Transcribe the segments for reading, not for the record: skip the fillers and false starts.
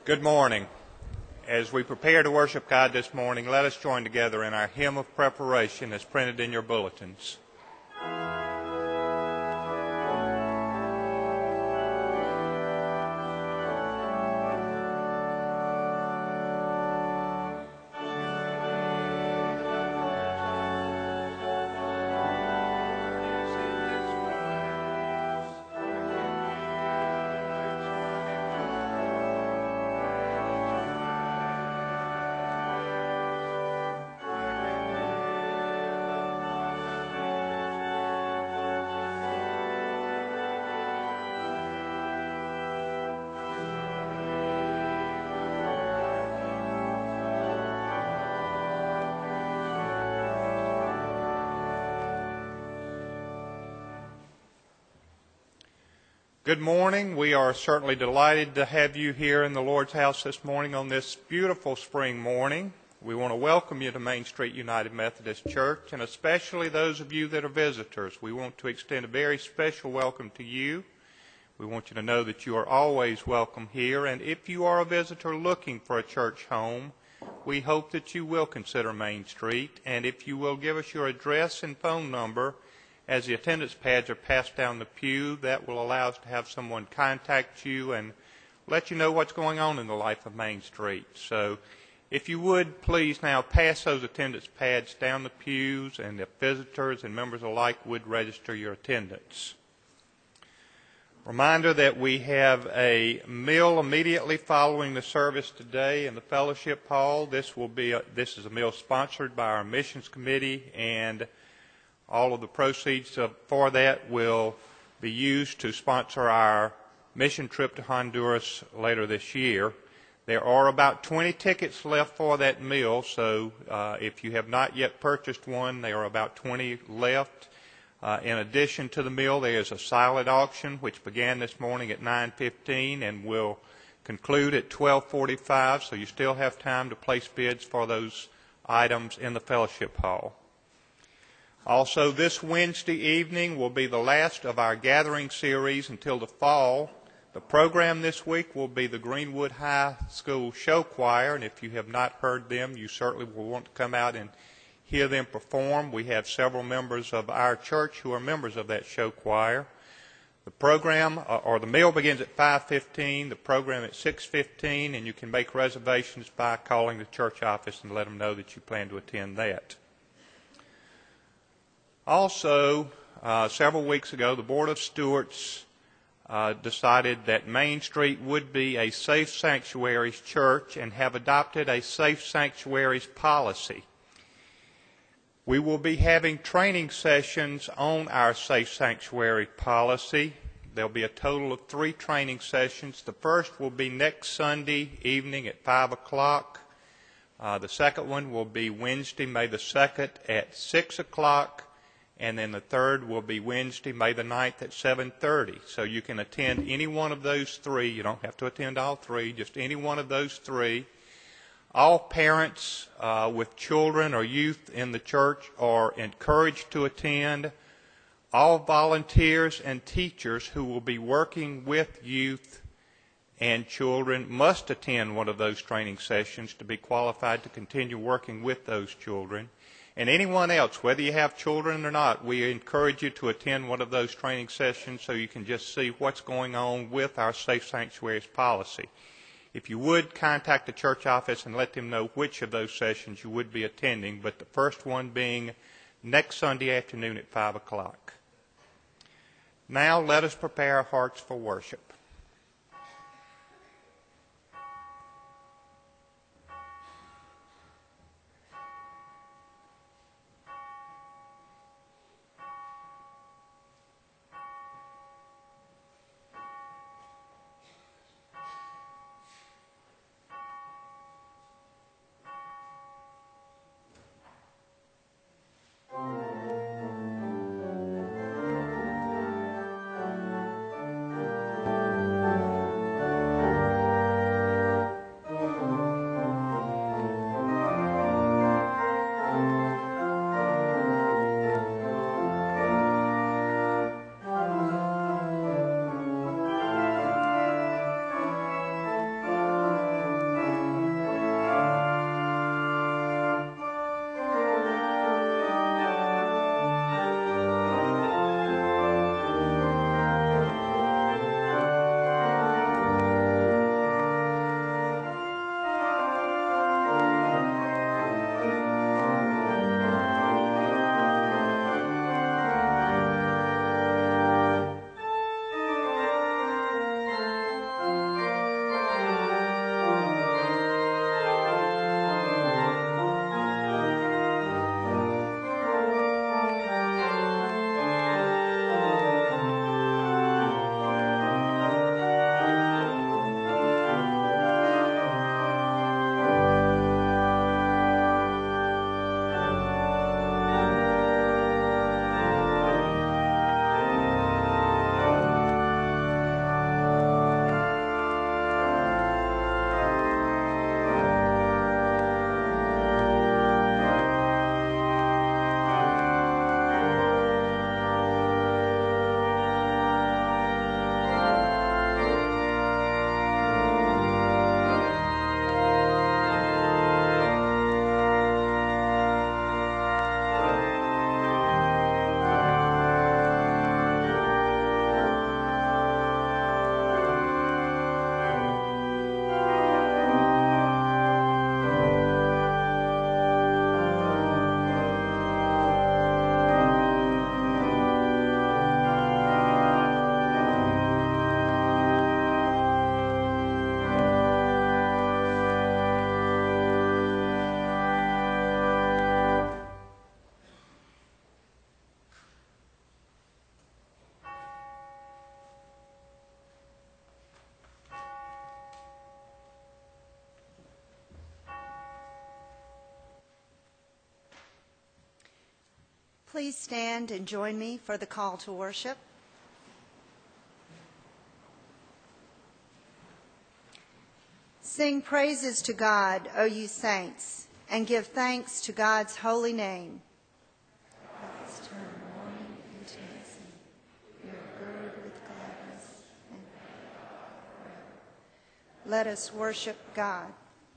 Good morning. As we prepare to worship God this morning, let us join together in our hymn of preparation as printed in your bulletins. Good morning. We are certainly delighted to have you here in the Lord's house this morning on this beautiful spring morning. We want to welcome you to Main Street United Methodist Church, and especially those of you that are visitors. We want to extend a very special welcome to you. We want you to know that you are always welcome here, and if you are a visitor looking for a church home, we hope that you will consider Main Street, and if you will give us your address and phone number, as the attendance pads are passed down the pew, that will allow us to have someone contact you and let you know what's going on in the life of Main Street. So if you would, please now pass those attendance pads down the pews, and if visitors and members alike would register your attendance. Reminder that we have a meal immediately following the service today in the fellowship hall. This is a meal sponsored by our missions committee, and all of the proceeds for that will be used to sponsor our mission trip to Honduras later this year. There are about 20 tickets left for that meal, so if you have not yet purchased one, there are about 20 left. In addition to the meal, there is a silent auction, which began this morning at 9:15 and will conclude at 12:45, so you still have time to place bids for those items in the fellowship hall. Also, this Wednesday evening will be the last of our gathering series until the fall. The program this week will be the Greenwood High School Show Choir, and if you have not heard them, you certainly will want to come out and hear them perform. We have several members of our church who are members of that show choir. The program, or the meal, begins at 5:15, the program at 6:15, and you can make reservations by calling the church office and let them know that you plan to attend that. Also, several weeks ago, the Board of Stewards decided that Main Street would be a Safe Sanctuaries church and have adopted a Safe Sanctuaries policy. We will be having training sessions on our Safe Sanctuary policy. There will be a total of 3 training sessions. The first will be next Sunday evening at 5 o'clock. The second one will be Wednesday, May the 2nd at 6 o'clock. And then the third will be Wednesday, May the 9th at 7:30. So you can attend any one of those 3. You don't have to attend all 3, just any one of those 3. All parents with children or youth in the church are encouraged to attend. All volunteers and teachers who will be working with youth and children must attend one of those training sessions to be qualified to continue working with those children. And anyone else, whether you have children or not, we encourage you to attend one of those training sessions so you can just see what's going on with our Safe Sanctuaries policy. If you would, contact the church office and let them know which of those sessions you would be attending, but the first one being next Sunday afternoon at 5 o'clock. Now let us prepare our hearts for worship. please stand and join me for the call to worship? Sing praises to God, O you saints, and give thanks to God's holy name. Let's turn mourning into dancing. We are girded with gladness and forever. Let us worship God.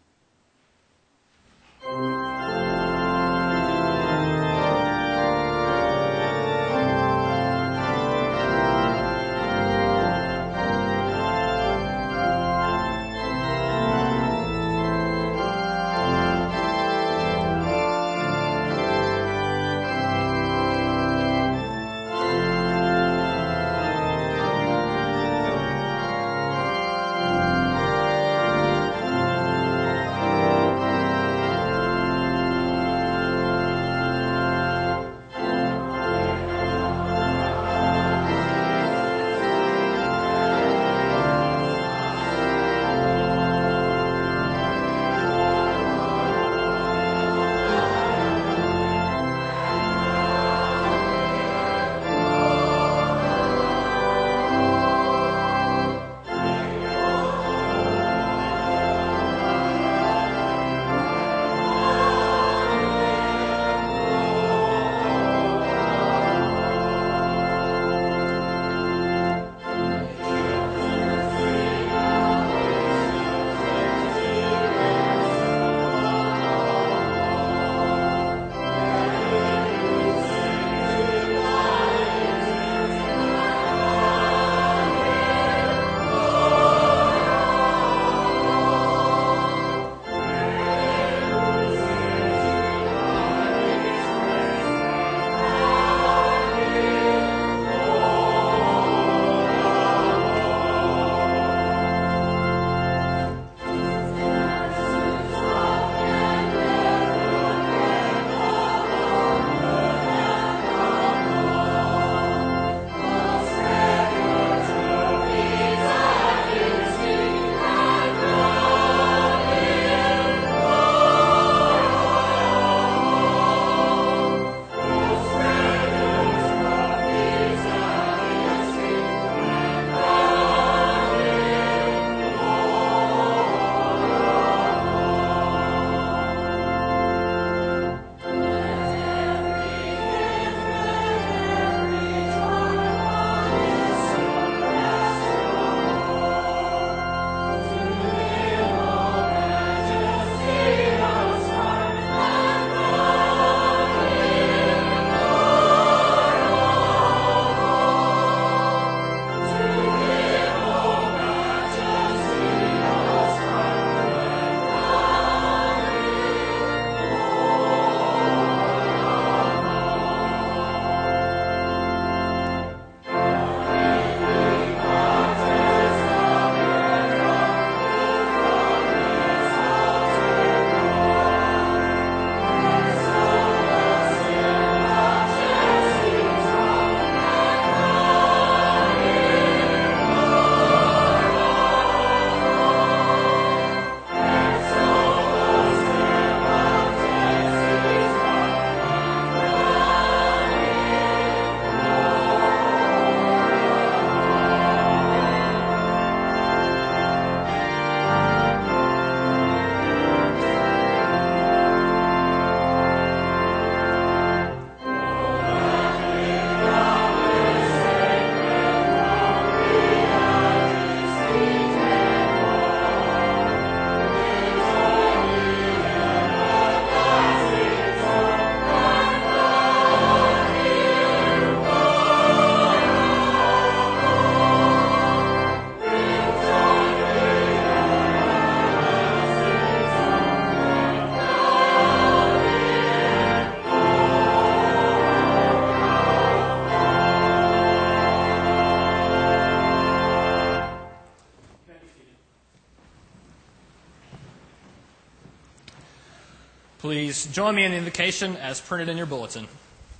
Please join me in the invocation as printed in your bulletin.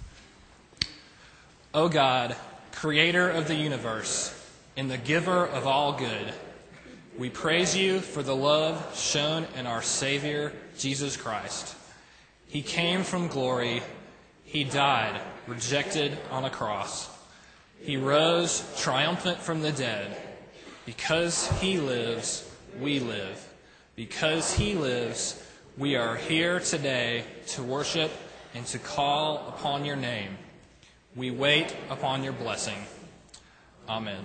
O God, creator of the universe and the giver of all good, we praise you for the love shown in our Savior, Jesus Christ. He came from glory. He died rejected on a cross. He rose triumphant from the dead. Because he lives, we live. Because he lives, we are here today to worship and to call upon your name. We wait upon your blessing. Amen.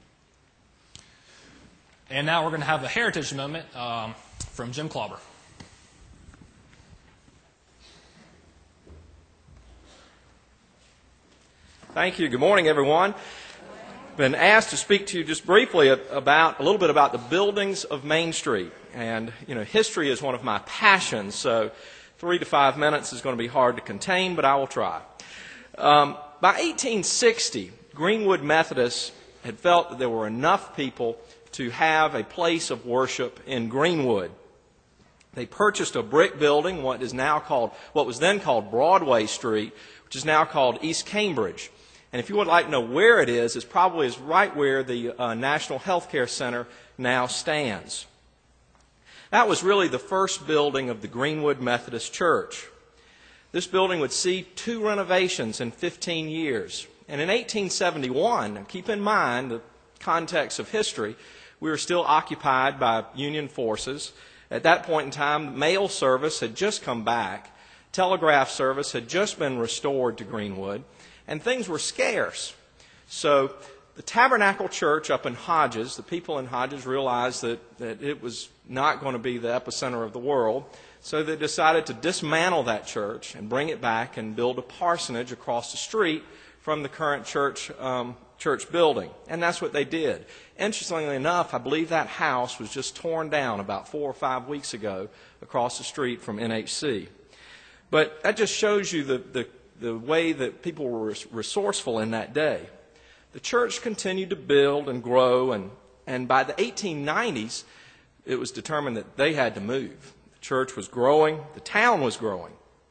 And now we're going to have a heritage moment from Jim Klauber. Thank you. Good morning, everyone. Been asked to speak to you just briefly about a little bit about the buildings of Main Street. And, history is one of my passions, so 3 to 5 minutes is going to be hard to contain, but I will try. By 1860, Greenwood Methodists had felt that there were enough people to have a place of worship in Greenwood. They purchased a brick building, what was then called Broadway Street, which is now called East Cambridge. And if you would like to know where it is, it probably is right where the National Healthcare Center now stands. That was really the first building of the Greenwood Methodist Church. This building would see 2 renovations in 15 years. And in 1871, keep in mind the context of history, we were still occupied by Union forces. At that point in time, mail service had just come back. Telegraph service had just been restored to Greenwood. And things were scarce. So the Tabernacle Church up in Hodges, the people in Hodges realized that it was not going to be the epicenter of the world. So they decided to dismantle that church and bring it back and build a parsonage across the street from the current church building. And that's what they did. Interestingly enough, I believe that house was just torn down about 4 or 5 weeks ago across the street from NHC. But that just shows you the way that people were resourceful in that day. The church continued to build and grow, and by the 1890s, it was determined that they had to move. The church was growing, the town was growing.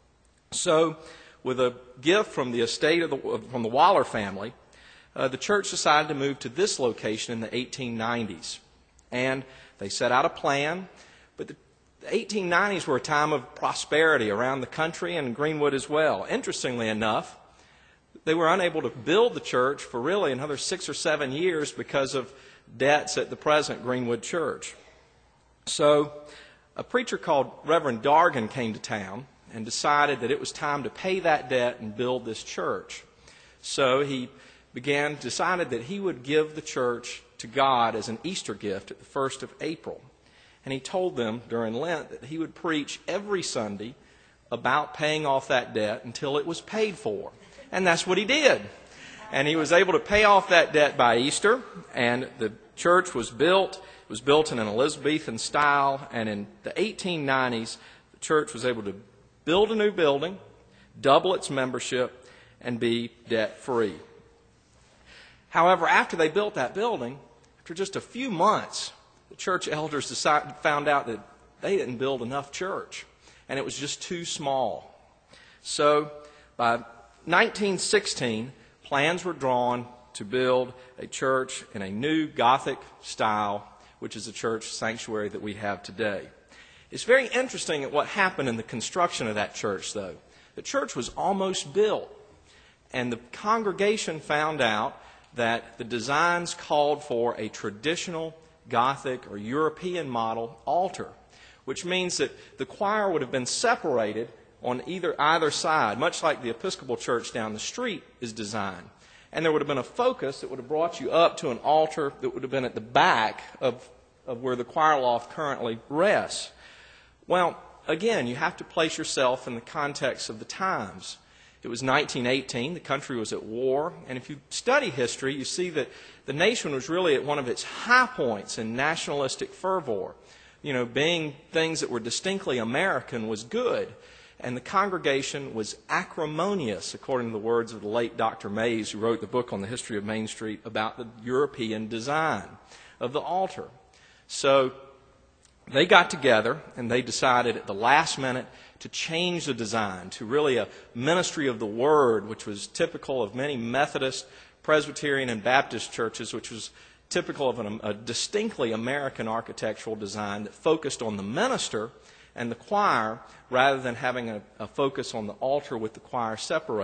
So, with a gift from the estate from the Waller family, the church decided to move to this location in the 1890s. And they set out a plan, but the 1890s were a time of prosperity around the country and Greenwood as well. Interestingly enough, they were unable to build the church for really another 6 or 7 years because of debts at the present Greenwood Church. So a preacher called Reverend Dargan came to town and decided that it was time to pay that debt and build this church. So he decided that he would give the church to God as an Easter gift at the 1st of April. And he told them during Lent that he would preach every Sunday about paying off that debt until it was paid for. And that's what he did. And he was able to pay off that debt by Easter, and the church was built. It was built in an Elizabethan style, and in the 1890s, the church was able to build a new building, double its membership, and be debt-free. However, after they built that building, after just a few months, the church elders found out that they didn't build enough church, and it was just too small. So by 1916, plans were drawn to build a church in a new Gothic style, which is the church sanctuary that we have today. It's very interesting at what happened in the construction of that church, though. The church was almost built, and the congregation found out that the designs called for a traditional Gothic or European model altar, which means that the choir would have been separated on either side, much like the Episcopal Church down the street is designed. And there would have been a focus that would have brought you up to an altar that would have been at the back of where the choir loft currently rests. Well, again, you have to place yourself in the context of the times. It was 1918, the country was at war, and if you study history, you see that the nation was really at one of its high points in nationalistic fervor. Being things that were distinctly American was good, and the congregation was acrimonious, according to the words of the late Dr. Mays, who wrote the book on the history of Main Street about the European design of the altar. So they got together and they decided at the last minute to change the design to really a ministry of the Word, which was typical of many Methodist, Presbyterian, and Baptist churches, which was typical of a distinctly American architectural design that focused on the minister and the choir rather than having a focus on the altar with the choir separated.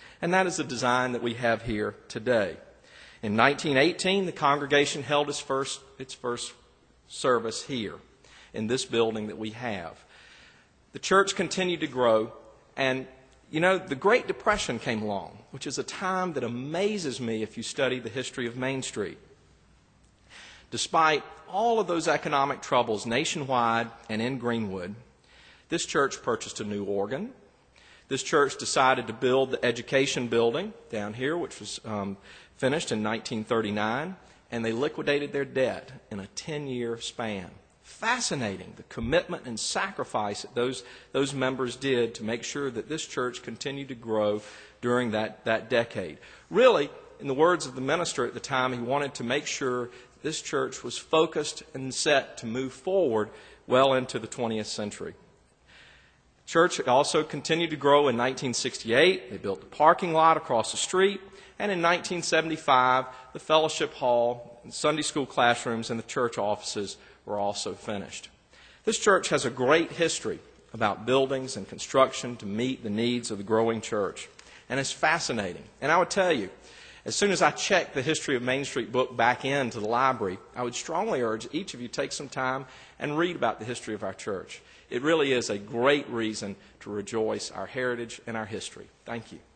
And that is the design that we have here today. In 1918, the congregation held its first service here in this building that we have. The church continued to grow, and the Great Depression came along, which is a time that amazes me if you study the history of Main Street. Despite all of those economic troubles nationwide and in Greenwood, this church purchased a new organ. This church decided to build the education building down here, which was finished in 1939, and they liquidated their debt in a 10-year span. Fascinating, the commitment and sacrifice that those members did to make sure that this church continued to grow during that decade. Really, in the words of the minister at the time, he wanted to make sure this church was focused and set to move forward well into the 20th century. Church also continued to grow in 1968. They built a parking lot across the street. And in 1975, the fellowship hall, Sunday school classrooms, and the church offices were also finished. This church has a great history about buildings and construction to meet the needs of the growing church. And it's fascinating. And I would tell you, as soon as I checked the History of Main Street book back into the library, I would strongly urge each of you take some time and read about the history of our church. It really is a great reason to rejoice our heritage and our history. Thank you.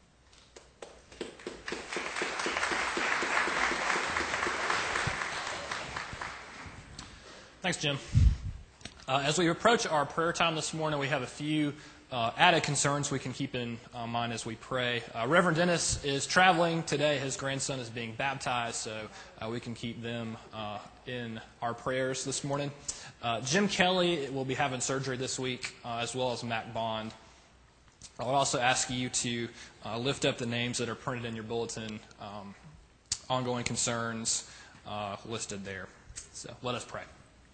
Thanks, Jim. As we approach our prayer time this morning, we have a few added concerns we can keep in mind as we pray. Reverend Dennis is traveling today. His grandson is being baptized, so we can keep them in our prayers this morning. Jim Kelly will be having surgery this week, as well as Mac Bond. I would also ask you to lift up the names that are printed in your bulletin, ongoing concerns listed there. So let us pray.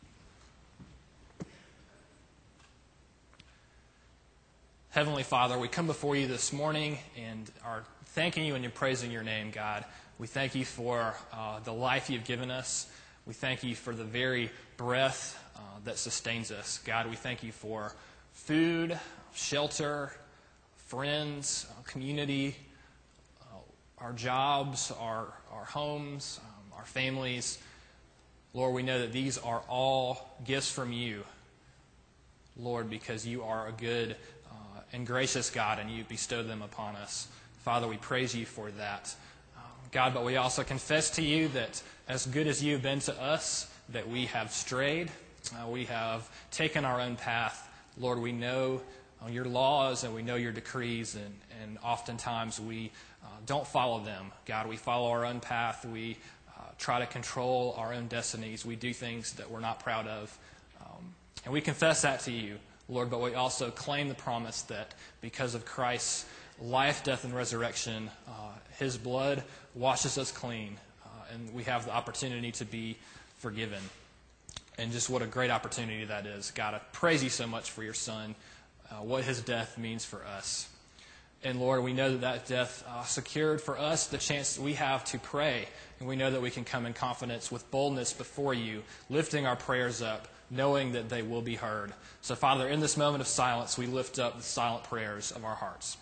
Heavenly Father, we come before you this morning and are thanking you and praising your name, God. We thank you for the life you've given us. We thank you for the very breath that sustains us. God, we thank you for food, shelter, friends, community, our jobs, our homes, our families. Lord, we know that these are all gifts from you, Lord, because you are a good and gracious God, and you bestow them upon us. Father, we praise you for that. God, but we also confess to you that as good as you've been to us, that we have strayed. We have taken our own path. Lord, we know your laws and we know your decrees, and oftentimes we don't follow them. God, we follow our own path. We try to control our own destinies. We do things that we're not proud of. And we confess that to you, Lord, but we also claim the promise that because of Christ's life, death, and resurrection, his blood washes us clean, and we have the opportunity to be forgiven. And just what a great opportunity that is. God, I praise you so much for your Son, what his death means for us. And Lord, we know that death secured for us the chance that we have to pray, and we know that we can come in confidence with boldness before you, lifting our prayers up, knowing that they will be heard. So, Father, in this moment of silence, we lift up the silent prayers of our hearts.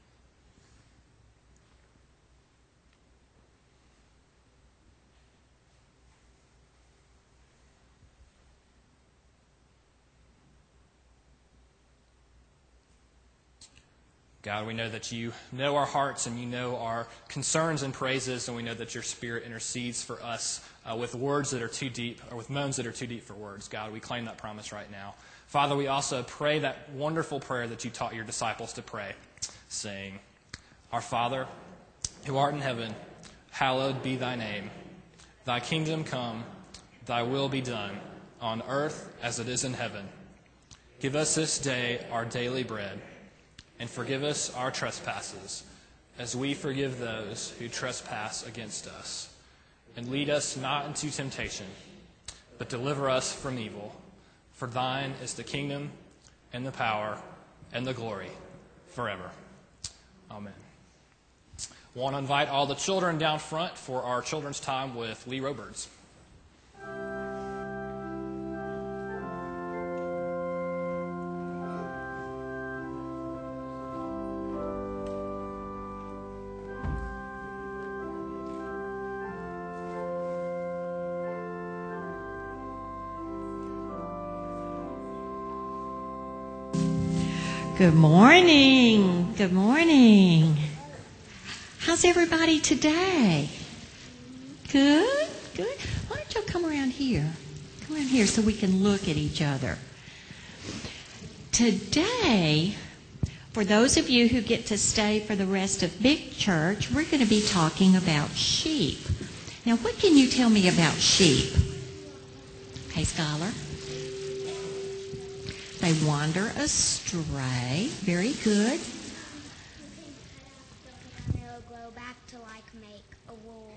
God, we know that you know our hearts and you know our concerns and praises, and we know that your Spirit intercedes for us with words that are too deep, or with moans that are too deep for words. God, we claim that promise right now. Father, we also pray that wonderful prayer that you taught your disciples to pray, saying, Our Father, who art in heaven, hallowed be thy name. Thy kingdom come, thy will be done, on earth as it is in heaven. Give us this day our daily bread, and forgive us our trespasses, as we forgive those who trespass against us. And lead us not into temptation, but deliver us from evil. For thine is the kingdom, and the power, and the glory, forever. Amen. I want to invite all the children down front for our children's time with Lee Roberts. Good morning. Good morning. How's everybody today? Good? Good. Why don't y'all come around here? Come around here so we can look at each other. Today, for those of you who get to stay for the rest of Big Church, we're going to be talking about sheep. Now, what can you tell me about sheep? Hey, Scholar. They wander astray. Very good. They'll grow back to make a wool.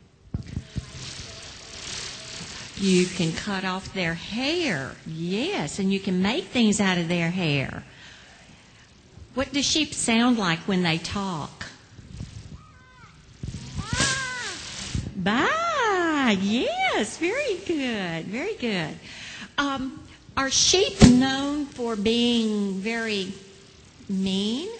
You can cut off their hair. Yes, and you can make things out of their hair. What do sheep sound like when they talk? Baa! Yes, very good. Very good. Are sheep known for being very mean?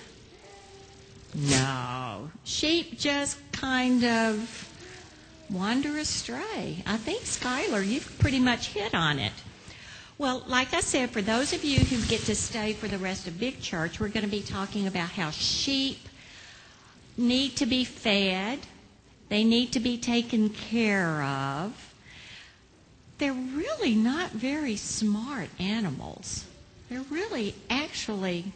No. Sheep just kind of wander astray. I think, Skylar, you've pretty much hit on it. Well, like I said, for those of you who get to stay for the rest of Big Church, we're going to be talking about how sheep need to be fed. They need to be taken care of. They're really not very smart animals. They're really actually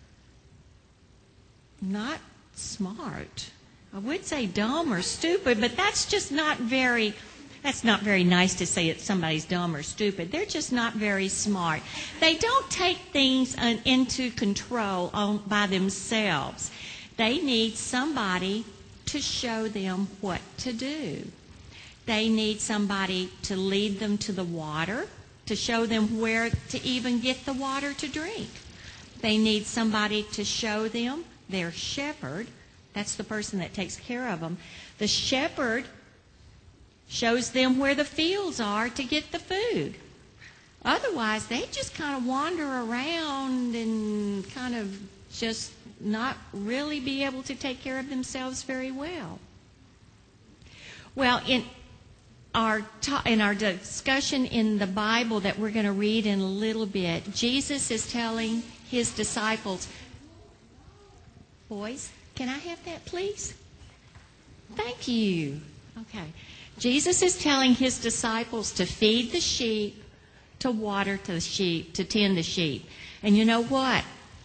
not smart. I would say dumb or stupid, but that's not very nice to say that somebody's dumb or stupid. They're just not very smart. They don't take things into control by themselves. They need somebody to show them what to do. They need somebody to lead them to the water, to show them where to even get the water to drink. They need somebody to show them their shepherd. That's the person that takes care of them. The shepherd shows them where the fields are to get the food. Otherwise, they just kind of wander around and kind of just not really be able to take care of themselves very well. Well, in our discussion in the Bible that we're going to read in a little bit, Jesus is telling his disciples, boys, can I have that, please? Thank you. Okay. Jesus is telling his disciples to feed the sheep, to water the sheep, to tend the sheep. And you know what?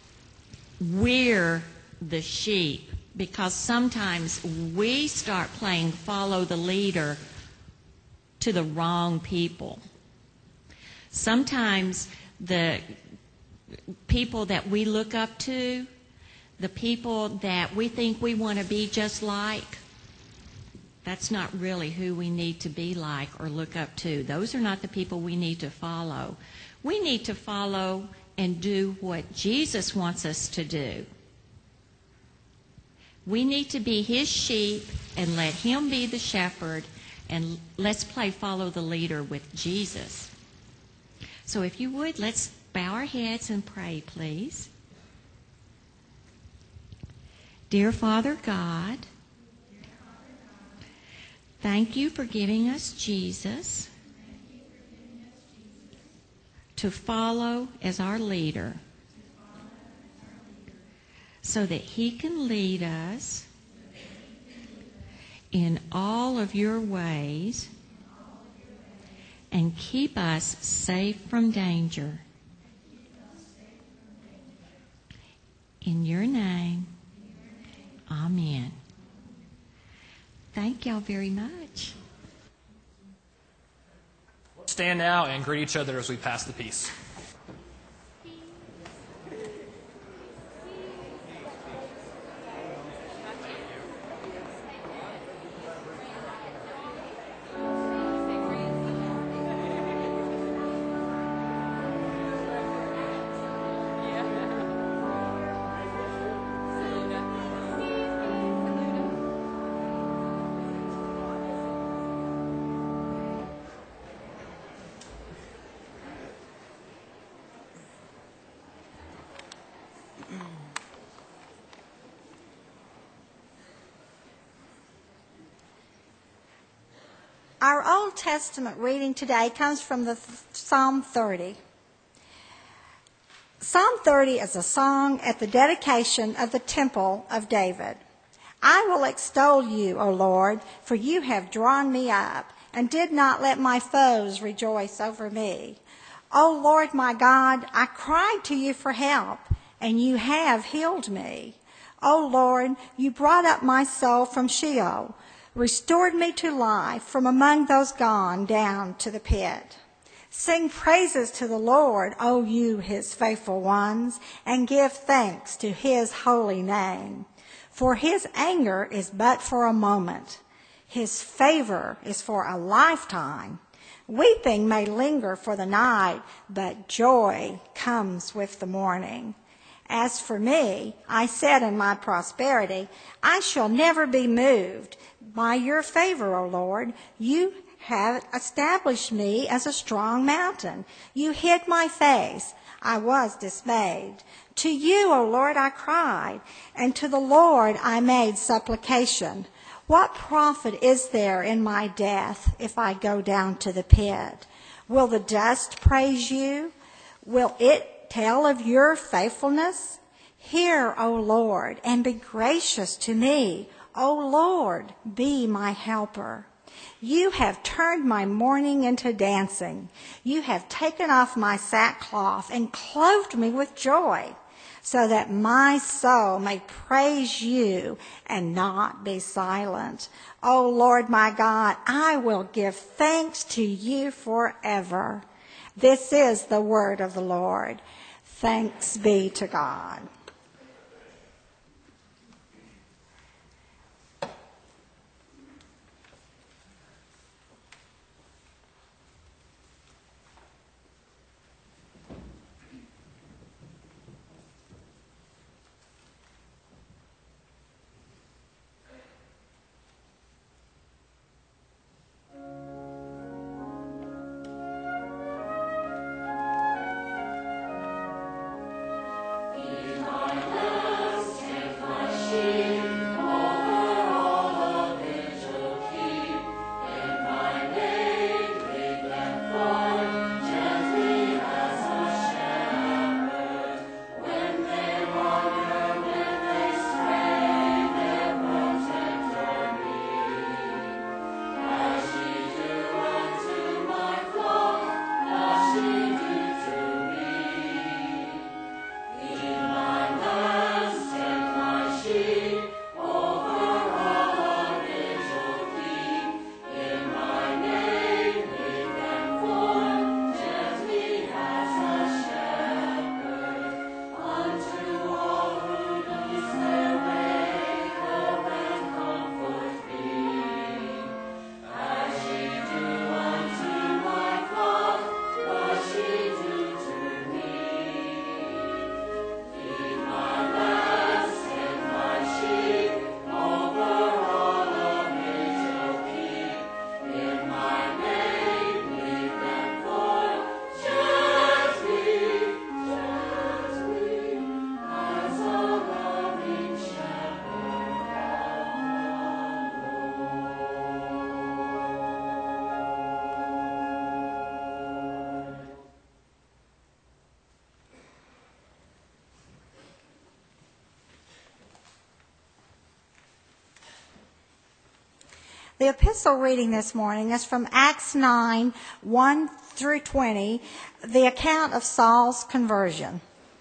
We're the sheep, because sometimes we start playing follow the leader to the wrong people. Sometimes the people that we look up to, the people that we think we want to be just like, that's not really who we need to be like or look up to. Those are not the people we need to follow. We need to follow and do what Jesus wants us to do. We need to be his sheep and let him be the shepherd, and let's play follow the leader with Jesus. So if you would, let's bow our heads and pray, please. Dear Father God, thank you for giving us Jesus to follow as our leader, so that he can lead us in all of your ways and keep us safe from danger. In your name, amen. Thank y'all very much. Stand now and greet each other as we pass the peace. Our Old Testament reading today comes from the Psalm 30. Psalm 30 is a song at the dedication of the temple of David. I will extol you, O Lord, for you have drawn me up and did not let my foes rejoice over me. O Lord my God, I cried to you for help, and you have healed me. O Lord, you brought up my soul from Sheol, restored me to life from among those gone down to the pit. Sing praises to the Lord, O you his faithful ones, and give thanks to his holy name. For his anger is but for a moment. His favor is for a lifetime. Weeping may linger for the night, but joy comes with the morning. As for me, I said in my prosperity, I shall never be moved. By your favor, O Lord, you have established me as a strong mountain. You hid my face. I was dismayed. To you, O Lord, I cried, and to the Lord I made supplication. What profit is there in my death if I go down to the pit? Will the dust praise you? Will it tell of your faithfulness? Hear, O Lord, and be gracious to me. O Lord, be my helper. You have turned my mourning into dancing. You have taken off my sackcloth and clothed me with joy, so that my soul may praise you and not be silent. O Lord my God, I will give thanks to you forever. This is the word of the Lord. Thanks be to God. The epistle reading this morning is from Acts 9, 1 through 20, the account of Saul's conversion.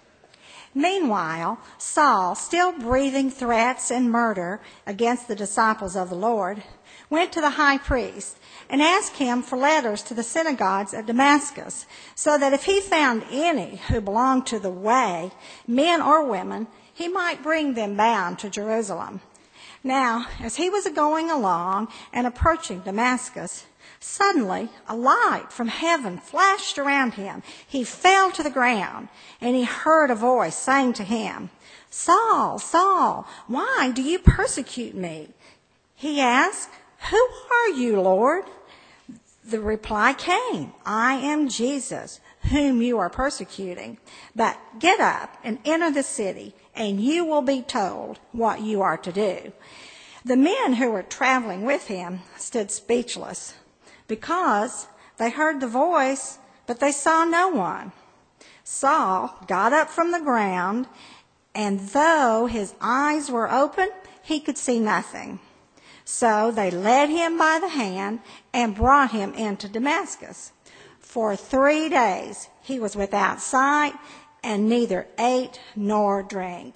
Meanwhile, Saul, still breathing threats and murder against the disciples of the Lord, went to the high priest and asked him for letters to the synagogues at Damascus, so that if he found any who belonged to the way, men or women, he might bring them bound to Jerusalem. Now, as he was going along and approaching Damascus, suddenly a light from heaven flashed around him. He fell to the ground, and he heard a voice saying to him, "Saul, Saul, why do you persecute me?" He asked, "Who are you, Lord?" The reply came, "I am Jesus, whom you are persecuting. But get up and enter the city, and you will be told what you are to do." The men who were traveling with him stood speechless, because they heard the voice, but they saw no one. Saul got up from the ground, and though his eyes were open, he could see nothing. So they led him by the hand and brought him into Damascus. For 3 days he was without sight and neither ate nor drank.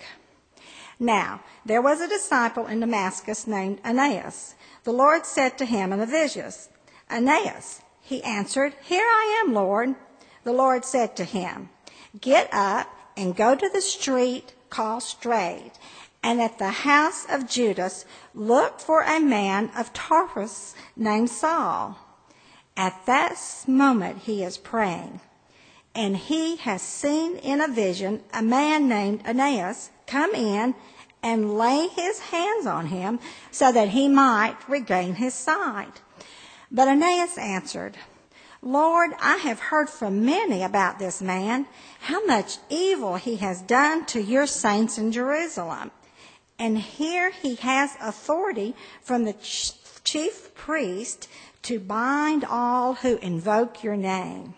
Now, there was a disciple in Damascus named Ananias. The Lord said to him in a vision, "Ananias." He answered, "Here I am, Lord." The Lord said to him, "Get up and go to the street called Straight, and at the house of Judas look for a man of Tarsus named Saul. At that moment he is praying, and he has seen in a vision a man named Ananias come in and lay his hands on him so that he might regain his sight." But Ananias answered, "Lord, I have heard from many about this man, how much evil he has done to your saints in Jerusalem. And here he has authority from the chief priest to bind all who invoke your name."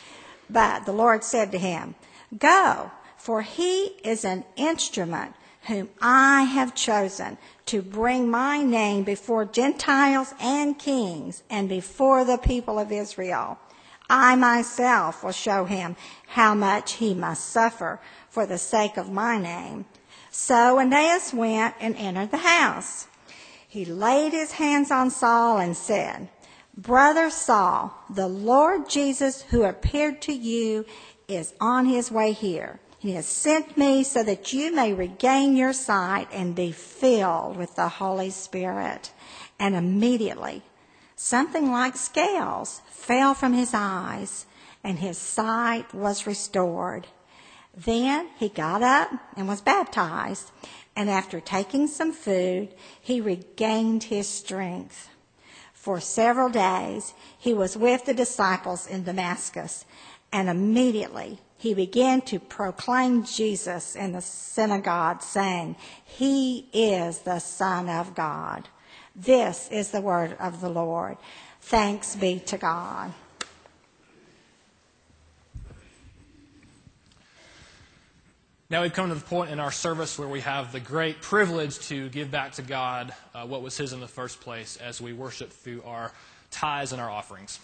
But the Lord said to him, "Go, for he is an instrument whom I have chosen to bring my name before Gentiles and kings and before the people of Israel. I myself will show him how much he must suffer for the sake of my name." So Ananias went and entered the house. He laid his hands on Saul and said, "Brother Saul, the Lord Jesus who appeared to you is on his way here. He has sent me so that you may regain your sight and be filled with the Holy Spirit." And immediately something like scales fell from his eyes, and his sight was restored. Then he got up and was baptized, and after taking some food, he regained his strength. For several days he was with the disciples in Damascus, and immediately he began to proclaim Jesus in the synagogue, saying, "He is the Son of God." This is the word of the Lord. Thanks be to God. Now we've come to the point in our service where we have the great privilege to give back to God what was His in the first place as we worship through our tithes and our offerings.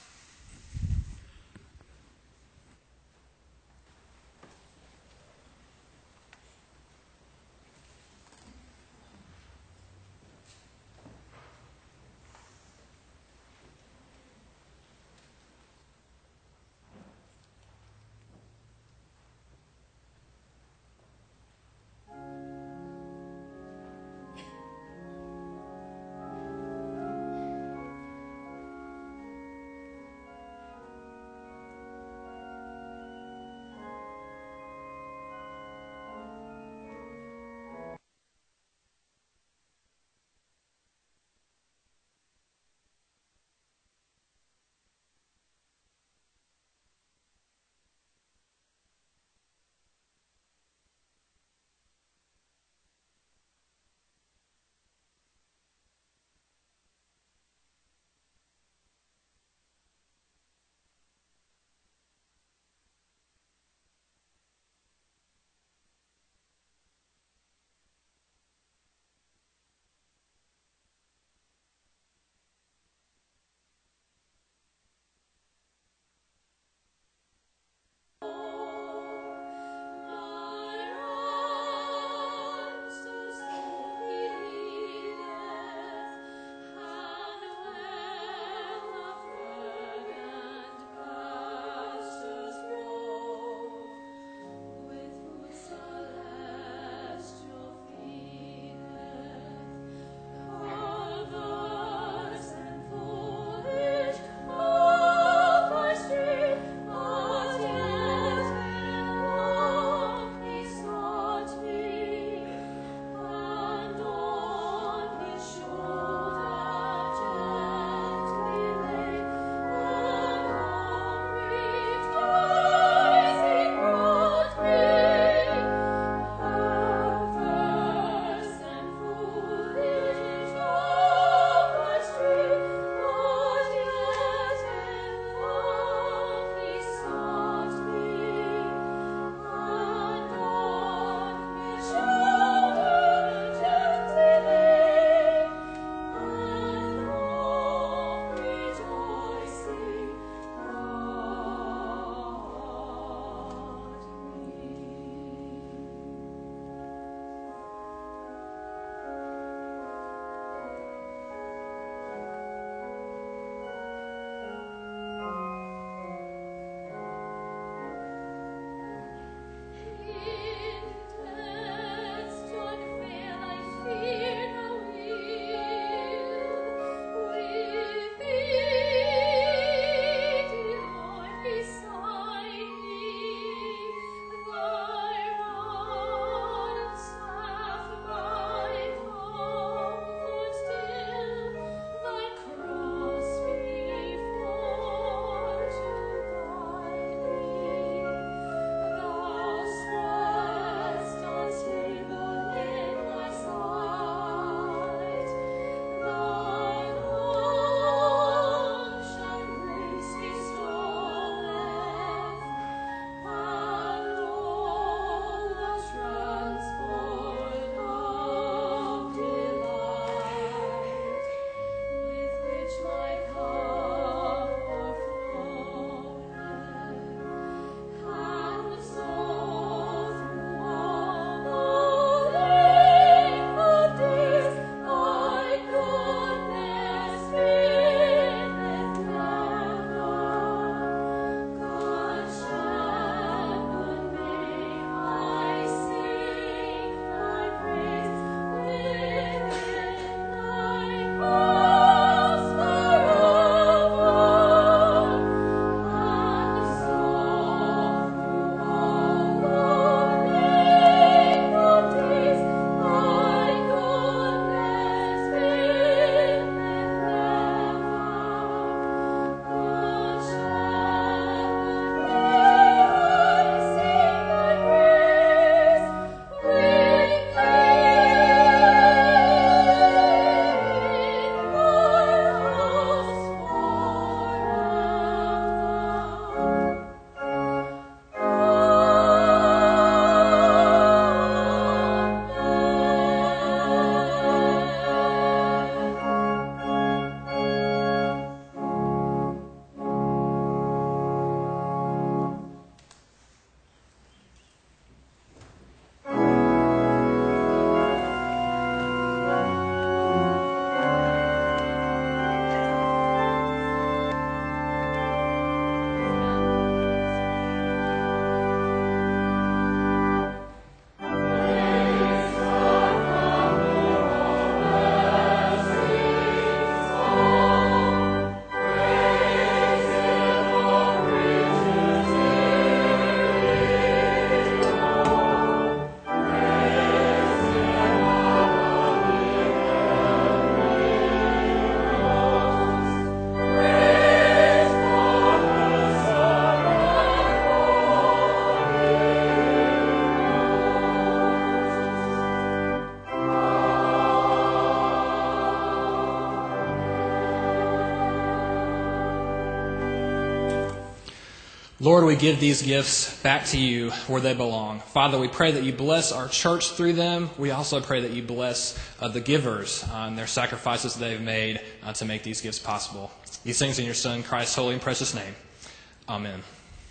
Lord, we give these gifts back to you where they belong. Father, we pray that you bless our church through them. We also pray that you bless the givers and their sacrifices they've made to make these gifts possible. These things in your Son, Christ's holy and precious name. Amen.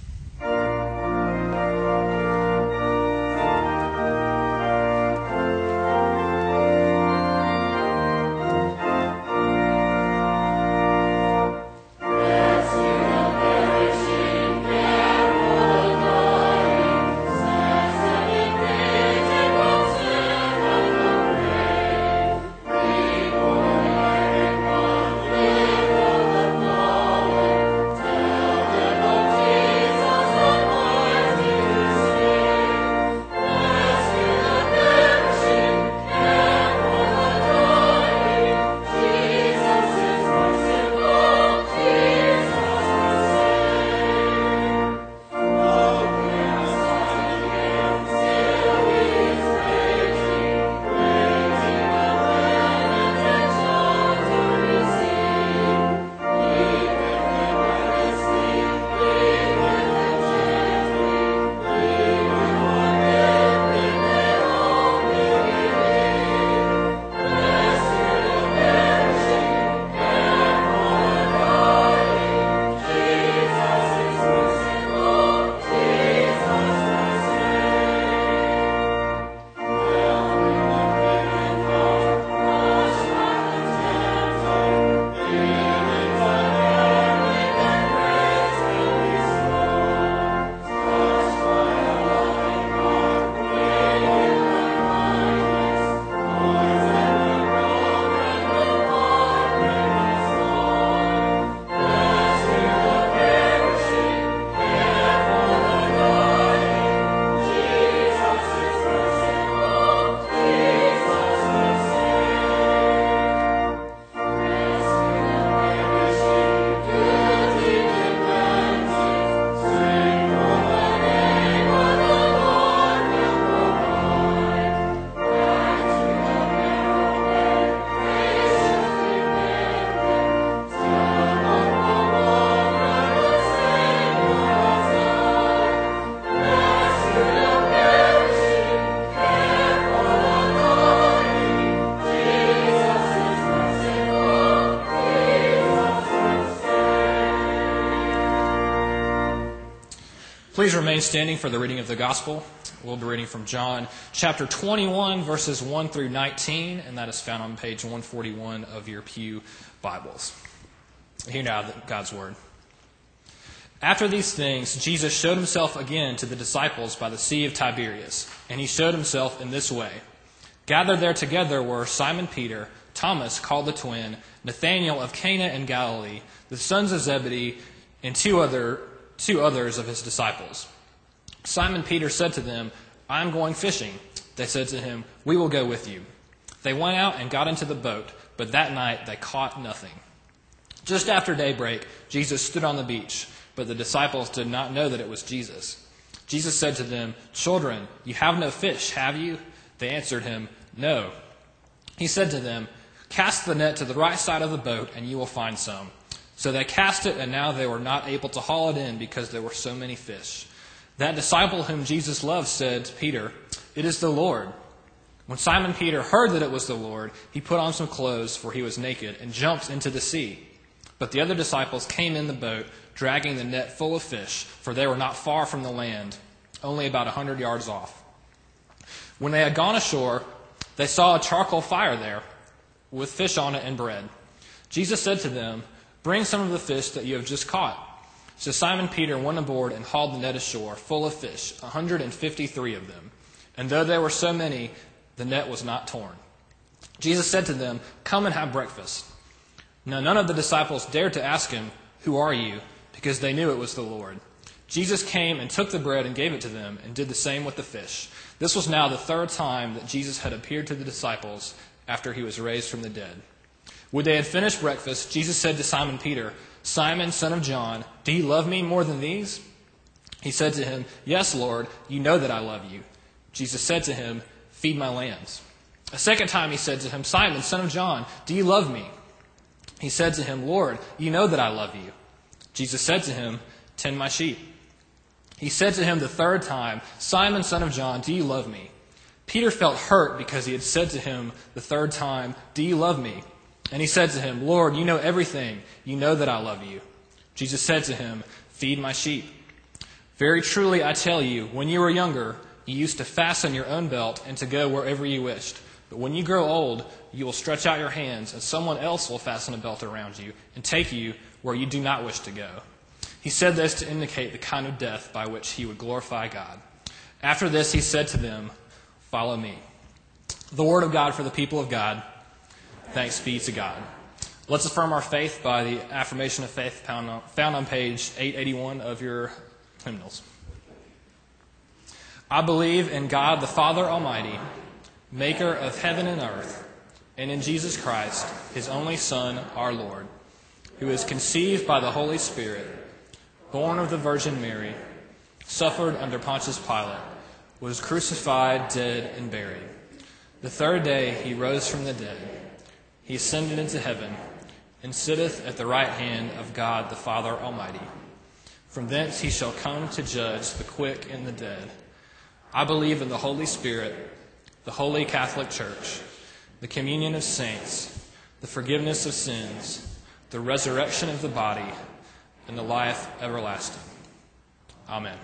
Please remain standing for the reading of the gospel. We'll be reading from John chapter 21, verses 1 through 19, and that is found on page 141 of your pew Bibles. Hear now God's word. After these things, Jesus showed himself again to the disciples by the Sea of Tiberias, and he showed himself in this way. Gathered there together were Simon Peter, Thomas called the twin, Nathanael of Cana in Galilee, the sons of Zebedee, and two others of his disciples. Simon Peter said to them, "I am going fishing." They said to him, "We will go with you." They went out and got into the boat, but that night they caught nothing. Just after daybreak, Jesus stood on the beach, but the disciples did not know that it was Jesus. Jesus said to them, "Children, you have no fish, have you?" They answered him, "No." He said to them, "Cast the net to the right side of the boat, and you will find some." So they cast it, and now they were not able to haul it in because there were so many fish. That disciple whom Jesus loved said to Peter, "It is the Lord." When Simon Peter heard that it was the Lord, he put on some clothes, for he was naked, and jumped into the sea. But the other disciples came in the boat, dragging the net full of fish, for they were not far from the land, only about 100 yards off. When they had gone ashore, they saw a charcoal fire there, with fish on it and bread. Jesus said to them, "Bring some of the fish that you have just caught." So Simon Peter went aboard and hauled the net ashore, full of fish, 153 of them. And though there were so many, the net was not torn. Jesus said to them, "Come and have breakfast." Now none of the disciples dared to ask him, "Who are you?" because they knew it was the Lord. Jesus came and took the bread and gave it to them, and did the same with the fish. This was now the third time that Jesus had appeared to the disciples after he was raised from the dead. When they had finished breakfast, Jesus said to Simon Peter, "Simon, son of John, do you love me more than these?" He said to him, "Yes, Lord, you know that I love you." Jesus said to him, "Feed my lambs." A second time he said to him, "Simon, son of John, do you love me?" He said to him, "Lord, you know that I love you." Jesus said to him, "Tend my sheep." He said to him the third time, "Simon, son of John, do you love me?" Peter felt hurt because he had said to him the third time, "Do you love me?" And he said to him, "Lord, you know everything. You know that I love you." Jesus said to him, "Feed my sheep. Very truly I tell you, when you were younger, you used to fasten your own belt and to go wherever you wished. But when you grow old, you will stretch out your hands, and someone else will fasten a belt around you and take you where you do not wish to go." He said this to indicate the kind of death by which he would glorify God. After this, he said to them, "Follow me." The word of God for the people of God. Thanks be to God. Let's affirm our faith by the affirmation of faith found on page 881 of your hymnals. I believe in God the Father Almighty, maker of heaven and earth, and in Jesus Christ, his only Son, our Lord, who is conceived by the Holy Spirit, born of the Virgin Mary, suffered under Pontius Pilate, was crucified, dead, and buried. The third day he rose from the dead. He ascended into heaven, and sitteth at the right hand of God the Father Almighty. From thence he shall come to judge the quick and the dead. I believe in the Holy Spirit, the Holy Catholic Church, the communion of saints, the forgiveness of sins, the resurrection of the body, and the life everlasting. Amen.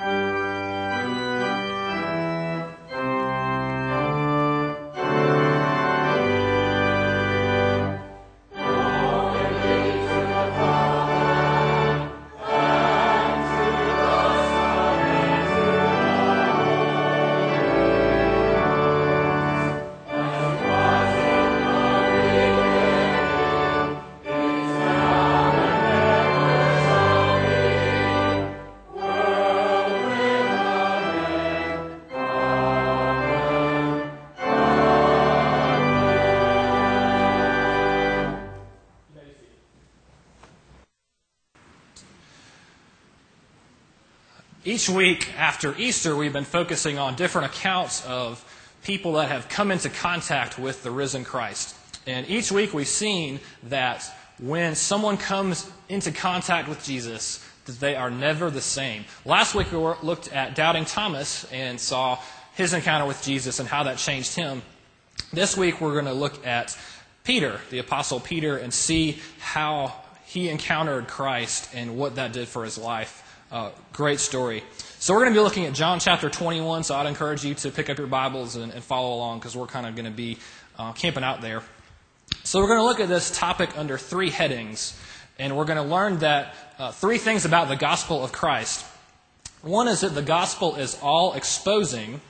Each week after Easter, we've been focusing on different accounts of people that have come into contact with the risen Christ. And each week we've seen that when someone comes into contact with Jesus, that they are never the same. Last week we looked at doubting Thomas and saw his encounter with Jesus and how that changed him. This week we're going to look at Peter, the Apostle Peter, and see how he encountered Christ and what that did for his life. Great story. So we're going to be looking at John chapter 21, so I'd encourage you to pick up your Bibles and follow along because we're kind of going to be camping out there. So we're going to look at this topic under three headings, and we're going to learn that three things about the gospel of Christ. One is that the gospel is all exposing.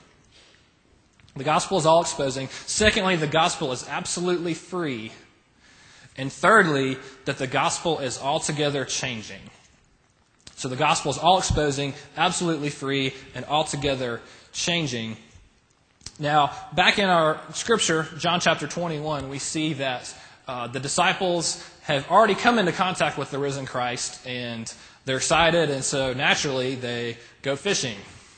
The gospel is all exposing. Secondly, the gospel is absolutely free. And thirdly, that the gospel is altogether changing. So the gospel is all exposing, absolutely free, and altogether changing. Now, back in our scripture, John chapter 21, we see that the disciples have already come into contact with the risen Christ, and they're excited, and so naturally they go fishing.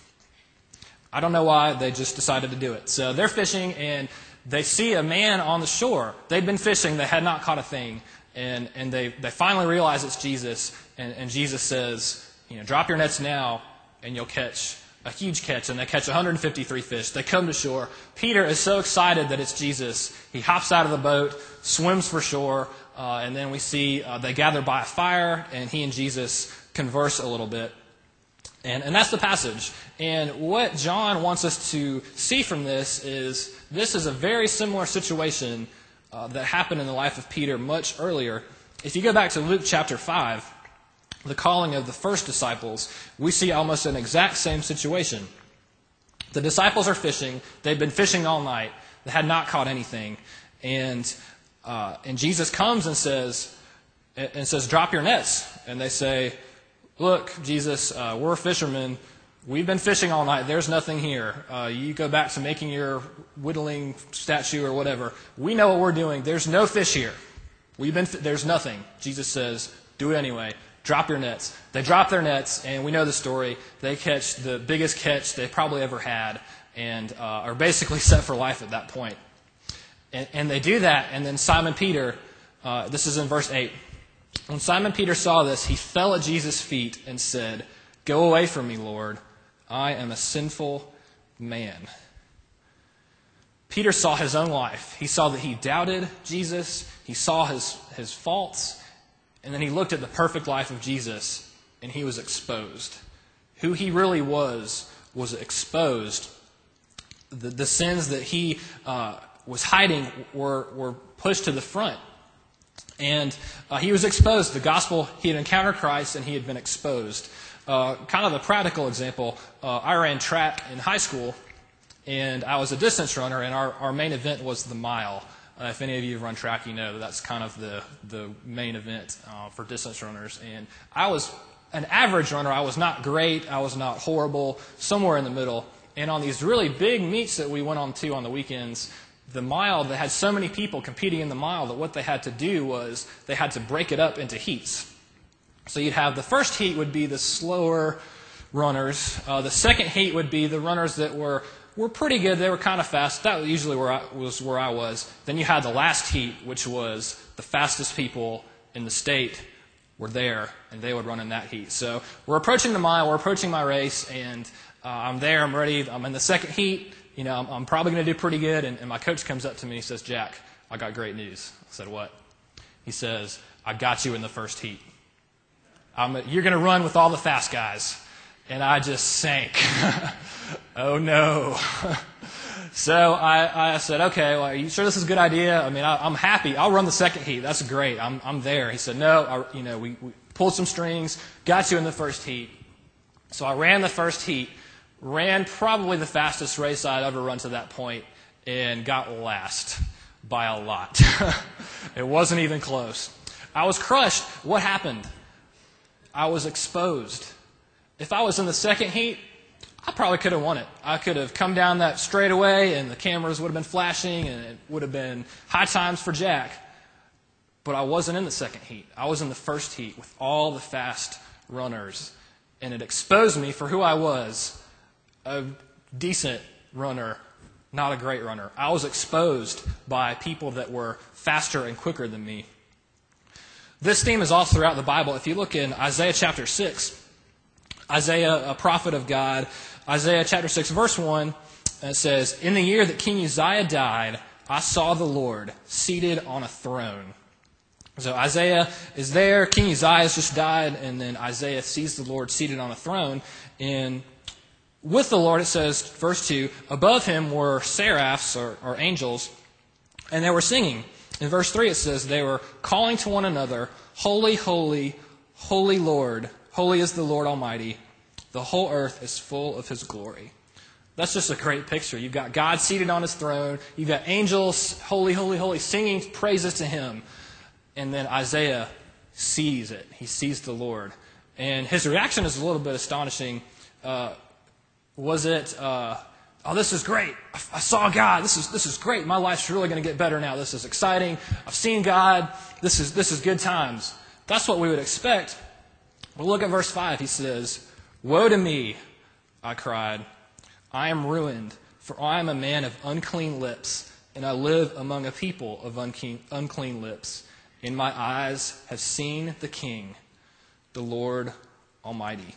I don't know why, they just decided to do it. So they're fishing, and they see a man on the shore. They'd been fishing, they had not caught a thing. And they finally realize it's Jesus, and Jesus says, drop your nets now, and you'll catch a huge catch. And they catch 153 fish. They come to shore. Peter is so excited that it's Jesus. He hops out of the boat, swims for shore, and then we see they gather by a fire, and he and Jesus converse a little bit. And that's the passage. And what John wants us to see from this is a very similar situation that happened in the life of Peter much earlier. If you go back to Luke chapter 5, the calling of the first disciples, we see almost an exact same situation. The disciples are fishing. They've been fishing all night. They had not caught anything. And Jesus comes and says, drop your nets. And they say, look, Jesus, we're fishermen. We've been fishing all night. There's nothing here. You go back to making your whittling statue or whatever. We know what we're doing. There's no fish here. There's nothing. Jesus says, do it anyway. Drop your nets. They drop their nets, and we know the story. They catch the biggest catch they probably ever had and are basically set for life at that point. And they do that, and then Simon Peter, this is in verse 8. When Simon Peter saw this, he fell at Jesus' feet and said, Go away from me, Lord. I am a sinful man. Peter saw his own life. He saw that he doubted Jesus. He saw his faults. And then he looked at the perfect life of Jesus, and he was exposed. Who he really was exposed. The sins that he was hiding were pushed to the front. And he was exposed. The gospel, he had encountered Christ, and he had been exposed. Kind of a practical example, I ran track in high school, and I was a distance runner, and our main event was the mile. If any of you have run track, you know that's kind of the main event for distance runners. And I was an average runner. I was not great. I was not horrible, somewhere in the middle. And on these really big meets that we went on to on the weekends, the mile, they had so many people competing in the mile that what they had to do was they had to break it up into heats. So you'd have the first heat would be the slower runners. The second heat would be the runners that were pretty good. They were kind of fast. That was usually where I was. Then you had the last heat, which was the fastest people in the state were there, and they would run in that heat. So we're approaching the mile. We're approaching my race, and I'm there. I'm ready. I'm in the second heat. You know, I'm probably going to do pretty good. And my coach comes up to me and he says, "Jack, I got great news." I said, "What?" He says, "I got you in the first heat. You're going to run with all the fast guys." And I just sank. Oh, no. So I said, "Okay, well, are you sure this is a good idea? I mean, I'm happy. I'll run the second heat. That's great. I'm there." He said, "No, we pulled some strings, got you in the first heat." So I ran the first heat, ran probably the fastest race I'd ever run to that point, and got last by a lot. It wasn't even close. I was crushed. What happened? I was exposed. If I was in the second heat, I probably could have won it. I could have come down that straightaway, and the cameras would have been flashing, and it would have been high times for Jack. But I wasn't in the second heat. I was in the first heat with all the fast runners, and it exposed me for who I was, a decent runner, not a great runner. I was exposed by people that were faster and quicker than me. This theme is all throughout the Bible. If you look in Isaiah chapter 6, Isaiah, a prophet of God, Isaiah chapter 6, verse 1, it says, "In the year that King Uzziah died, I saw the Lord seated on a throne." So Isaiah is there, King Uzziah has just died, and then Isaiah sees the Lord seated on a throne. And with the Lord, it says, verse 2, above him were seraphs, or angels, and they were singing. In verse 3 it says, they were calling to one another, "Holy, holy, holy Lord, holy is the Lord Almighty. The whole earth is full of His glory." That's just a great picture. You've got God seated on His throne. You've got angels, holy, holy, holy, singing praises to Him. And then Isaiah sees it. He sees the Lord. And his reaction is a little bit astonishing. Was it, "Oh, this is great. I saw God. This is great. My life's really going to get better now. This is exciting. I've seen God. This is good times." That's what we would expect. Well, look at verse 5. He says, "Woe to me, I cried. I am ruined, for I am a man of unclean lips, and I live among a people of unclean lips. And my eyes have seen the King, the Lord Almighty."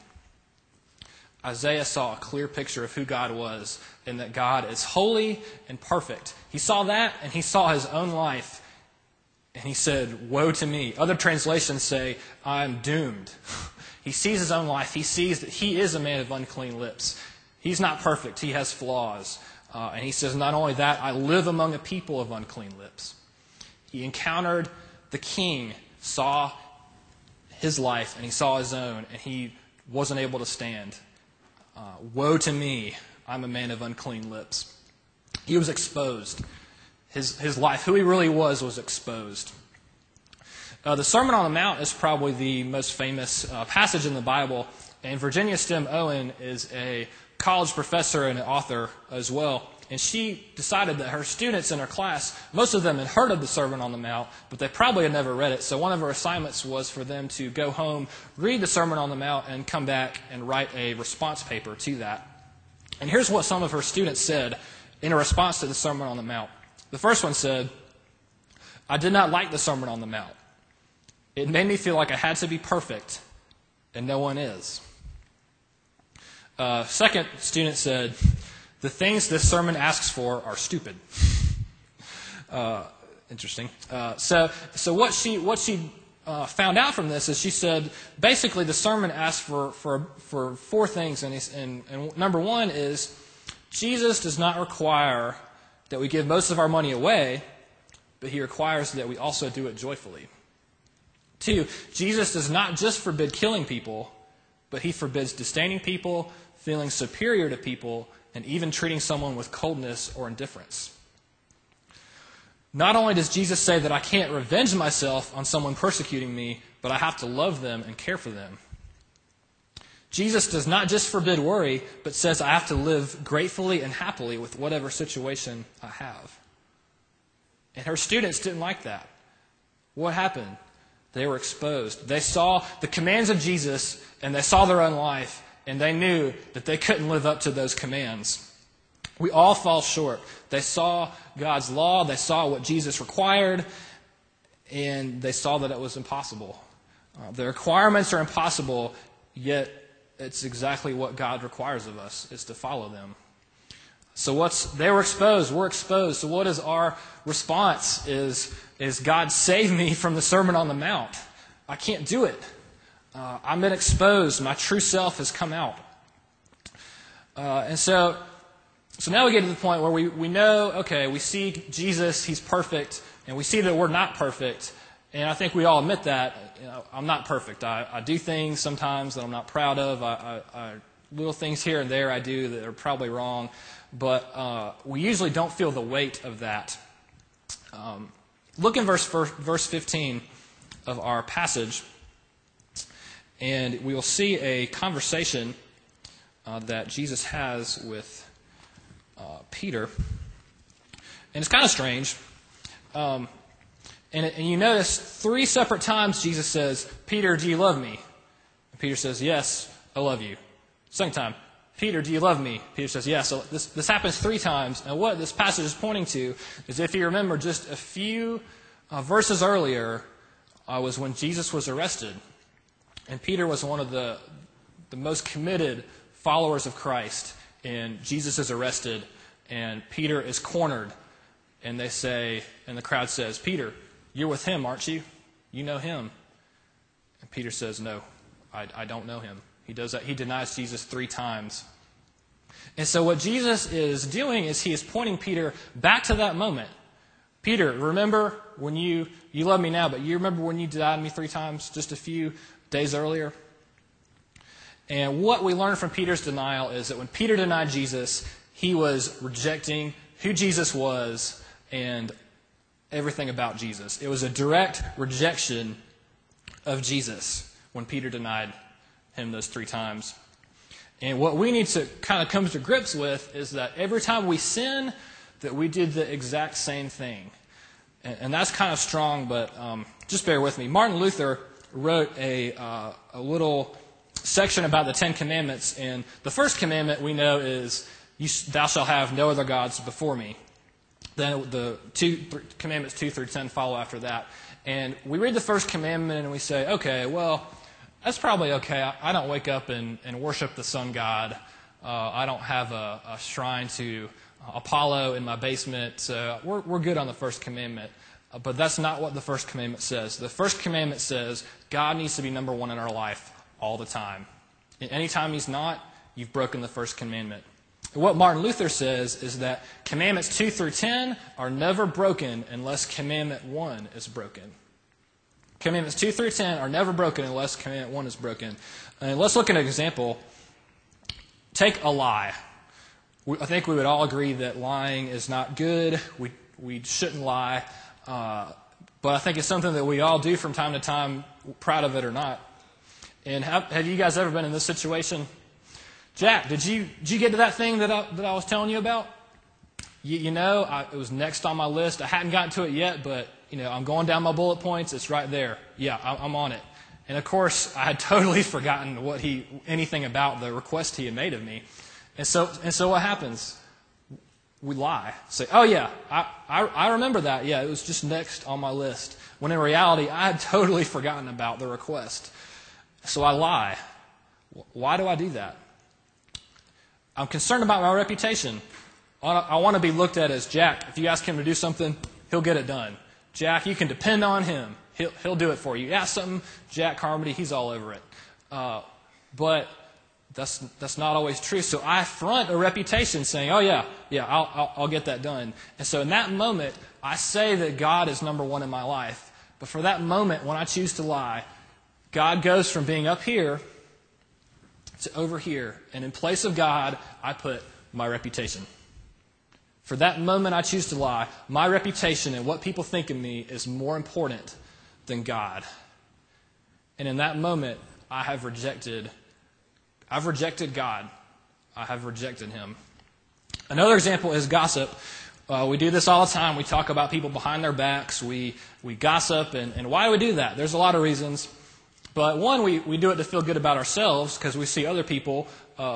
Isaiah saw a clear picture of who God was, and that God is holy and perfect. He saw that, and he saw his own life, and he said, "Woe to me." Other translations say, "I'm doomed." He sees his own life. He sees that he is a man of unclean lips. He's not perfect. He has flaws. And he says, not only that, I live among a people of unclean lips. He encountered the King, saw his life, and he saw his own, and he wasn't able to stand. Woe to me, I'm a man of unclean lips. He was exposed. His life, who he really was exposed. The Sermon on the Mount is probably the most famous passage in the Bible, and Virginia Stem Owen is a college professor and an author as well. And she decided that her students in her class, most of them had heard of the Sermon on the Mount, but they probably had never read it. So one of her assignments was for them to go home, read the Sermon on the Mount, and come back and write a response paper to that. And here's what some of her students said in a response to the Sermon on the Mount. The first one said, "I did not like the Sermon on the Mount. It made me feel like I had to be perfect, and no one is." Second student said, the things this sermon asks for are stupid. Interesting. So what she found out from this is she said, basically the sermon asked for four things. And number one is, Jesus does not require that we give most of our money away, but he requires that we also do it joyfully. 2, Jesus does not just forbid killing people, but he forbids disdaining people, feeling superior to people, and even treating someone with coldness or indifference. Not only does Jesus say that I can't revenge myself on someone persecuting me, but I have to love them and care for them. Jesus does not just forbid worry, but says I have to live gratefully and happily with whatever situation I have. And her students didn't like that. What happened? They were exposed. They saw the commands of Jesus, and they saw their own life, and they knew that they couldn't live up to those commands. We all fall short. They saw God's law, they saw what Jesus required, and they saw that it was impossible. The requirements are impossible, yet it's exactly what God requires of us, is to follow them. So they were exposed, we're exposed. So what is our response? Is God save me from the Sermon on the Mount? I can't do it. I've been exposed. My true self has come out. And so now we get to the point where we know, okay, we see Jesus, he's perfect, and we see that we're not perfect. And I think we all admit that. I'm not perfect. I do things sometimes that I'm not proud of. I little things here and there I do that are probably wrong. But we usually don't feel the weight of that. Look in verse 15 of our passage, and we will see a conversation that Jesus has with Peter. And it's kind of strange. And you notice 3 separate times Jesus says, Peter, do you love me? And Peter says, yes, I love you. Second time, Peter, do you love me? Peter says, yes. So this happens 3 times. And what this passage is pointing to is, if you remember, just a few verses earlier was when Jesus was arrested. And Peter was one of the most committed followers of Christ. And Jesus is arrested, and Peter is cornered. And they say, and the crowd says, Peter, you're with him, aren't you? You know him. And Peter says, no, I don't know him. He does that. He denies Jesus 3 times. And so what Jesus is doing is he is pointing Peter back to that moment. Peter, remember when you love me now, but you remember when you denied me 3 times just a few days earlier? And what we learn from Peter's denial is that when Peter denied Jesus, he was rejecting who Jesus was and everything about Jesus. It was a direct rejection of Jesus when Peter denied him those 3 times. And what we need to kind of come to grips with is that every time we sin, that we did the exact same thing. And that's kind of strong, but just bear with me. Martin Luther wrote a little section about the 10 Commandments, and the first commandment we know is, thou shalt have no other gods before me. Then the commandments 2 through 10 follow after that. And we read the first commandment and we say, okay, well, that's probably okay. I don't wake up and worship the sun god. I don't have a shrine to Apollo in my basement. So we're good on the first commandment. But that's not what the first commandment says. The first commandment says God needs to be number one in our life all the time. And anytime he's not, you've broken the first commandment. And what Martin Luther says is that commandments 2 through 10 are never broken unless commandment 1 is broken. Commandments 2 through 10 are never broken unless commandment 1 is broken. And let's look at an example. Take a lie. I think we would all agree that lying is not good. We shouldn't lie. But I think it's something that we all do from time to time, proud of it or not. And have you guys ever been in this situation? Jack, did you get to that thing that I was telling you about? It was next on my list. I hadn't gotten to it yet, but I'm going down my bullet points. It's right there. Yeah, I'm on it. And of course, I had totally forgotten anything about the request he had made of me. And so what happens? We lie. Say, oh yeah, I remember that. Yeah, it was just next on my list. When in reality, I had totally forgotten about the request. So I lie. Why do I do that? I'm concerned about my reputation. I want to be looked at as Jack. If you ask him to do something, he'll get it done. Jack, you can depend on him. He'll do it for you. You ask something, Jack Carmody, he's all over it. But that's not always true. So I front a reputation saying, oh yeah, I'll get that done. And so in that moment, I say that God is number one in my life. But for that moment, when I choose to lie, God goes from being up here to over here. And in place of God, I put my reputation. For that moment I choose to lie, my reputation and what people think of me is more important than God. And in that moment, I've rejected God. I have rejected him. Another example is gossip. We do this all the time. We talk about people behind their backs. We gossip. And why do we do that? There's a lot of reasons. But one, we do it to feel good about ourselves because we see other people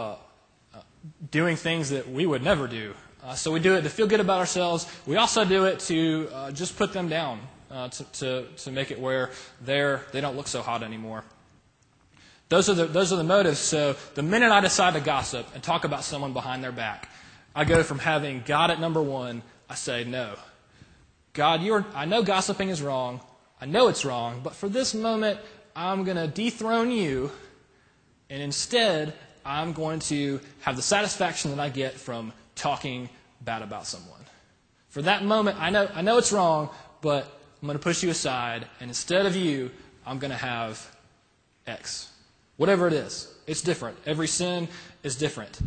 doing things that we would never do. So we do it to feel good about ourselves. We also do it to just put them down, to make it where they don't look so hot anymore. Those are the motives. So the minute I decide to gossip and talk about someone behind their back, I go from having God at number one. I say, no, God, I know gossiping is wrong. I know it's wrong, but for this moment, I'm going to dethrone you, and instead, I'm going to have the satisfaction that I get from talking bad about someone. For that moment, I know it's wrong, but I'm going to push you aside, and instead of you, I'm going to have X. Whatever it is, it's different. Every sin is different.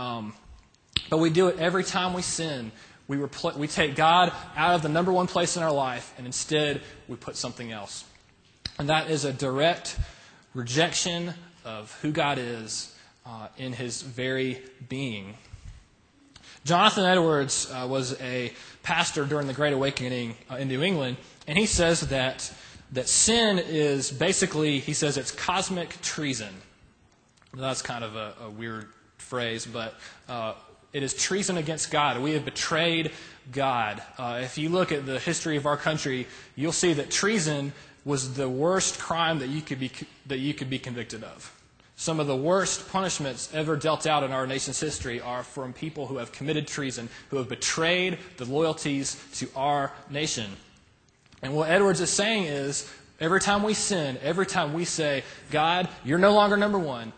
But we do it every time we sin. We take God out of the number one place in our life, and instead we put something else. And that is a direct rejection of who God is in his very being. Jonathan Edwards was a pastor during the Great Awakening in New England, and he says that sin is basically, he says it's cosmic treason. That's kind of a weird phrase, but it is treason against God. We have betrayed God. If you look at the history of our country, you'll see that treason was the worst crime that you could be convicted of. Some of the worst punishments ever dealt out in our nation's history are from people who have committed treason, who have betrayed the loyalties to our nation. And what Edwards is saying is, every time we sin, every time we say, God, you're no longer number one,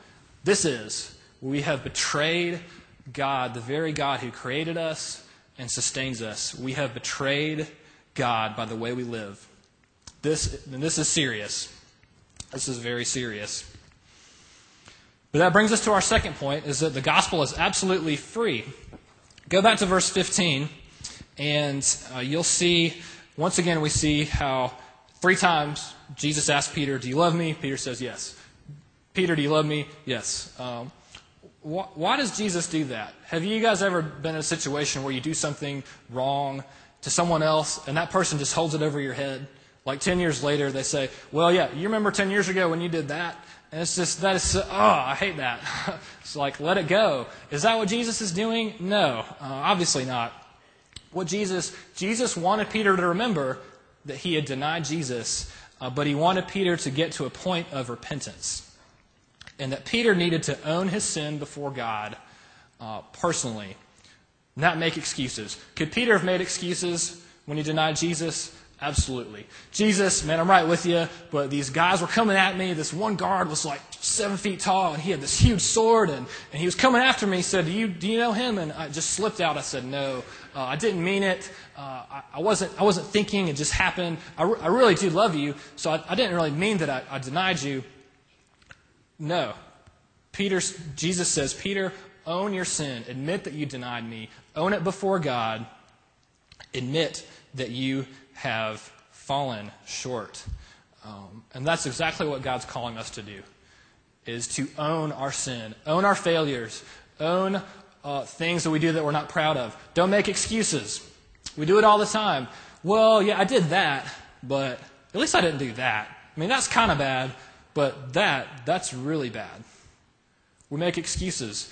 we have betrayed God, the very God who created us and sustains us. We have betrayed God by the way we live. This is serious. This is very serious. But that brings us to our second point, is that the gospel is absolutely free. Go back to verse 15, and you'll see, once again, we see how 3 times Jesus asked Peter, do you love me? Peter says yes. Peter, do you love me? Yes. Why does Jesus do that? Have you guys ever been in a situation where you do something wrong to someone else, and that person just holds it over your head? Like 10 years later, they say, well, yeah, you remember 10 years ago when you did that? And it's just, I hate that. It's like, let it go. Is that what Jesus is doing? No, obviously not. What Jesus wanted Peter to remember that he had denied Jesus, but he wanted Peter to get to a point of repentance. And that Peter needed to own his sin before God personally, not make excuses. Could Peter have made excuses when he denied Jesus? Absolutely. Jesus, man, I'm right with you, but these guys were coming at me. This one guard was like 7 feet tall, and he had this huge sword, and he was coming after me. He said, do you know him? And I just slipped out. I said, no, I didn't mean it. I wasn't thinking. It just happened. I really do love you, so I didn't really mean that I denied you. No. Jesus says, Peter, own your sin. Admit that you denied me. Own it before God. Admit that you have fallen short. And that's exactly what God's calling us to do, is to own our sin, own our failures, own things that we do that we're not proud of. Don't make excuses. We do it all the time. Well, yeah, I did that, but at least I didn't do that. I mean, that's kind of bad, but that's really bad. We make excuses.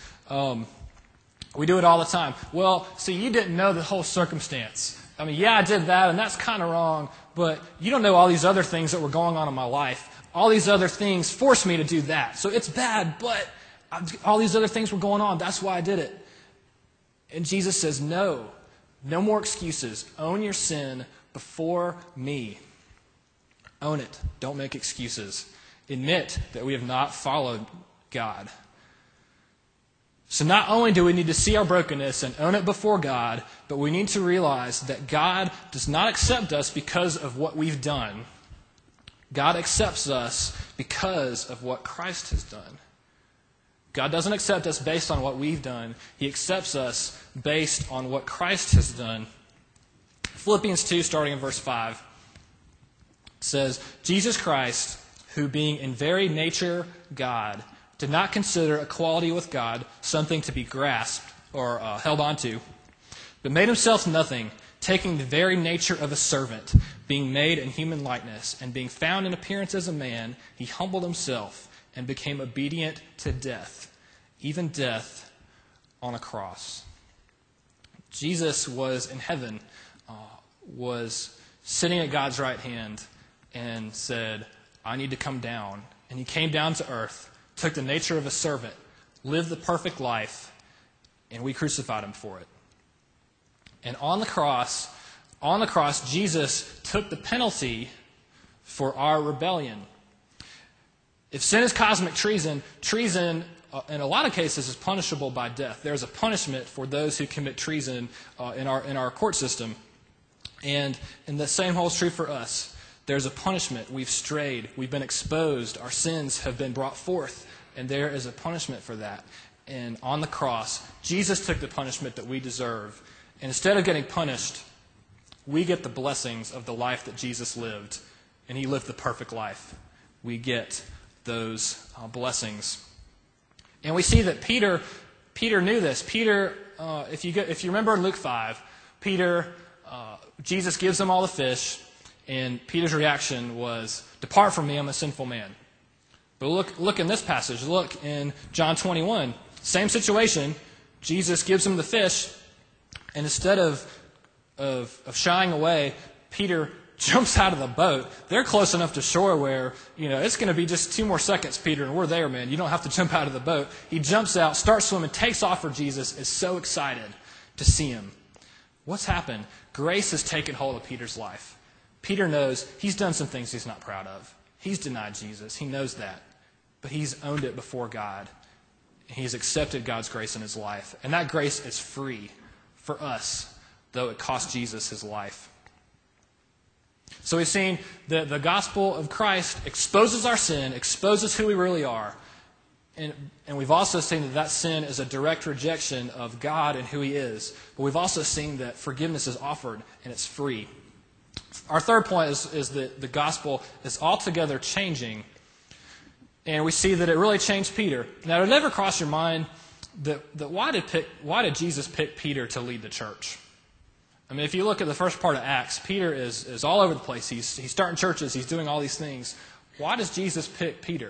We do it all the time. Well, see, you didn't know the whole circumstance. I mean, yeah, I did that, and that's kind of wrong, but you don't know all these other things that were going on in my life. All these other things forced me to do that. So it's bad, but All these other things were going on. That's why I did it. And Jesus says, no more excuses. Own your sin before me. Own it. Don't make excuses. Admit that we have not followed God. So not only do we need to see our brokenness and own it before God, but we need to realize that God does not accept us because of what we've done. God accepts us because of what Christ has done. God doesn't accept us based on what we've done. He accepts us based on what Christ has done. Philippians 2, starting in verse 5, says, Jesus Christ, who being in very nature God, did not consider equality with God something to be grasped or held onto, but made himself nothing, taking the very nature of a servant, being made in human likeness, and being found in appearance as a man, he humbled himself and became obedient to death, even death on a cross. Jesus was in heaven, was sitting at God's right hand, and said, I need to come down. And he came down to earth, took the nature of a servant, lived the perfect life, and we crucified him for it. And on the cross, Jesus took the penalty for our rebellion. If sin is cosmic treason, in a lot of cases is punishable by death. There's a punishment for those who commit treason in our court system. And the same holds true for us. There's a punishment. We've strayed. We've been exposed. Our sins have been brought forth. And there is a punishment for that. And on the cross, Jesus took the punishment that we deserve. And instead of getting punished, we get the blessings of the life that Jesus lived. And he lived the perfect life. We get those blessings. And we see that Peter knew this. Peter, if you remember in Luke 5, Jesus gives him all the fish. And Peter's reaction was, depart from me, I'm a sinful man. But look in this passage. Look in John 21. Same situation. Jesus gives him the fish. And instead of shying away, Peter jumps out of the boat. They're close enough to shore where, it's going to be just 2 more seconds, Peter, and we're there, man. You don't have to jump out of the boat. He jumps out, starts swimming, takes off for Jesus, is so excited to see him. What's happened? Grace has taken hold of Peter's life. Peter knows he's done some things he's not proud of. He's denied Jesus. He knows that. But he's owned it before God. He's accepted God's grace in his life. And that grace is free for us, though it cost Jesus his life. So we've seen that the gospel of Christ exposes our sin, exposes who we really are. And we've also seen that sin is a direct rejection of God and who he is. But we've also seen that forgiveness is offered and it's free. Our third point is that the gospel is altogether changing. And we see that it really changed Peter. Now, it never crossed your mind that why did Jesus pick Peter to lead the church? I mean, if you look at the first part of Acts, Peter is all over the place. He's starting churches. He's doing all these things. Why does Jesus pick Peter?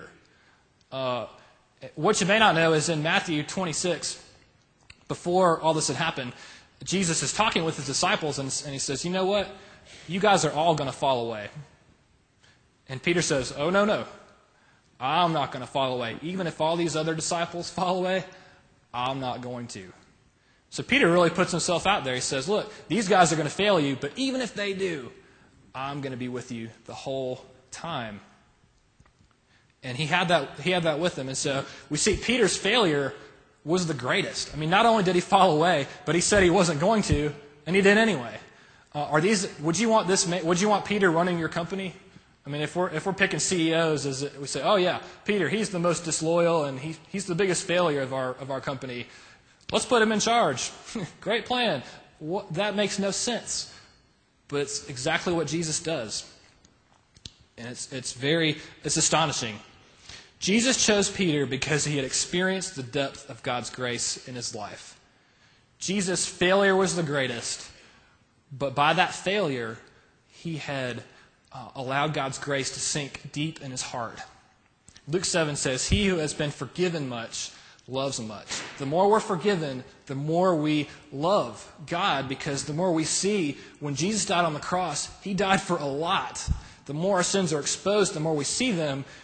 What you may not know is in Matthew 26, before all this had happened, Jesus is talking with his disciples, and he says, you know what? You guys are all going to fall away. And Peter says, oh, no. I'm not going to fall away. Even if all these other disciples fall away, I'm not going to. So Peter really puts himself out there. He says, look, these guys are going to fail you, but even if they do, I'm going to be with you the whole time. And he had that with him. And so we see Peter's failure was the greatest. I mean, not only did he fall away, but he said he wasn't going to, and he did anyway. Would you want Peter running your company? I mean, if we're picking CEOs, we say, oh yeah, Peter, he's the most disloyal and he's the biggest failure of our company. Let's put him in charge. Great plan. That makes no sense. But it's exactly what Jesus does. And it's astonishing. Jesus chose Peter because he had experienced the depth of God's grace in his life. Jesus' failure was the greatest, but by that failure, he had allowed God's grace to sink deep in his heart. Luke 7 says, he who has been forgiven much loves much. The more we're forgiven, the more we love God, because the more we see when Jesus died on the cross, he died for a lot. The more our sins are exposed, the more we see them,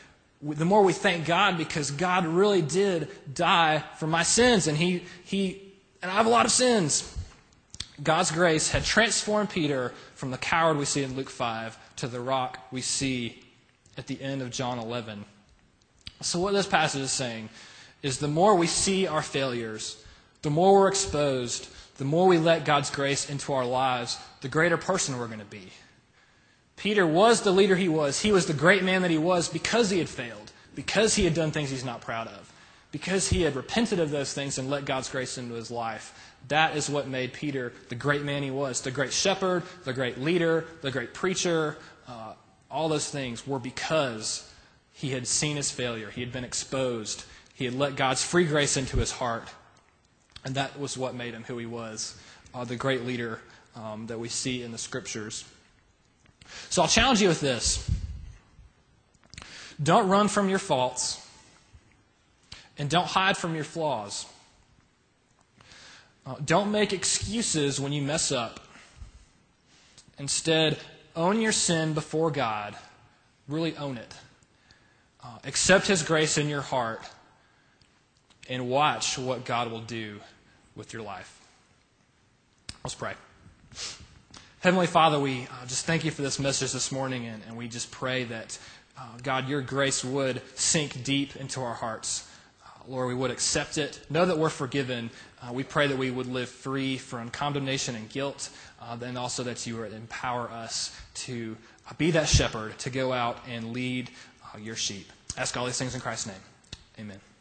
the more we thank God because God really did die for my sins, and and I have a lot of sins. God's grace had transformed Peter from the coward we see in Luke 5 to the rock we see at the end of John 11. So what this passage is saying is the more we see our failures, the more we're exposed, the more we let God's grace into our lives, the greater person we're going to be. Peter was the leader he was. He was the great man that he was because he had failed, because he had done things he's not proud of, because he had repented of those things and let God's grace into his life. That is what made Peter the great man he was. The great shepherd, the great leader, the great preacher, all those things were because he had seen his failure. He had been exposed. He had let God's free grace into his heart. And that was what made him who he was, the great leader that we see in the Scriptures. So I'll challenge you with this. Don't run from your faults, and don't hide from your flaws. Don't make excuses when you mess up. Instead, own your sin before God. Really own it. Accept His grace in your heart, and watch what God will do with your life. Let's pray. Heavenly Father, we just thank you for this message this morning, and we just pray that, God, your grace would sink deep into our hearts. Lord, we would accept it, know that we're forgiven. We pray that we would live free from condemnation and guilt, and also that you would empower us to be that shepherd, to go out and lead your sheep. Ask all these things in Christ's name. Amen.